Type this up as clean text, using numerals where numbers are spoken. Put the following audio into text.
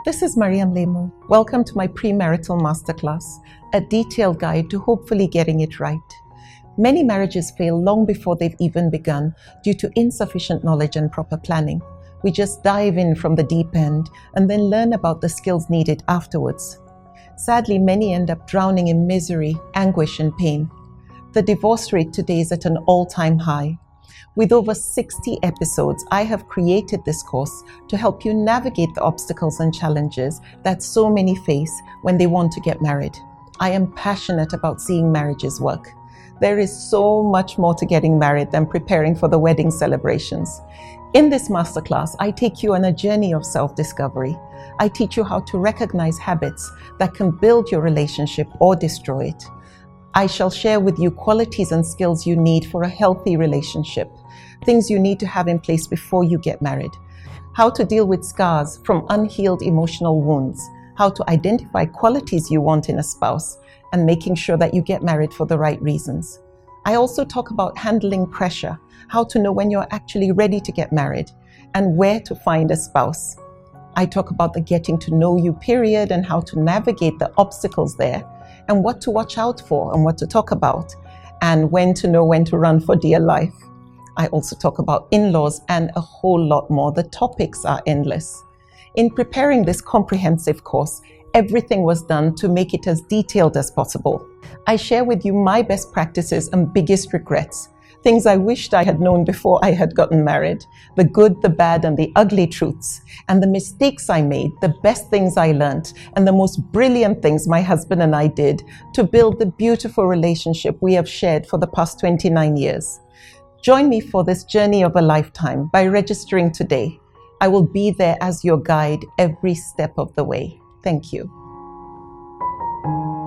This is Mariam Lemu. Welcome to my premarital masterclass, a detailed guide to hopefully getting it right. Many marriages fail long before they've even begun due to insufficient knowledge and proper planning. We just dive in from the deep end and then learn about the skills needed afterwards. Sadly, many end up drowning in misery, anguish, and pain. The divorce rate today is at an all-time high. With over 60 episodes, I have created this course to help you navigate the obstacles and challenges that so many face when they want to get married. I am passionate about seeing marriages work. There is so much more to getting married than preparing for the wedding celebrations. In this masterclass, I take you on a journey of self-discovery. I teach you how to recognize habits that can build your relationship or destroy it. I shall share with you qualities and skills you need for a healthy relationship, things you need to have in place before you get married, how to deal with scars from unhealed emotional wounds, how to identify qualities you want in a spouse, and making sure that you get married for the right reasons. I also talk about handling pressure, how to know when you're actually ready to get married, and where to find a spouse. I talk about the getting to know you period and how to navigate the obstacles there, and what to watch out for and what to talk about, and when to know when to run for dear life. I also talk about in-laws and a whole lot more. The topics are endless. In preparing this comprehensive course, everything was done to make it as detailed as possible. I share with you my best practices and biggest regrets, things I wished I had known before I had gotten married, the good, the bad, and the ugly truths, and the mistakes I made, the best things I learned, and the most brilliant things my husband and I did to build the beautiful relationship we have shared for the past 29 years. Join me for this journey of a lifetime by registering today. I will be there as your guide every step of the way. Thank you.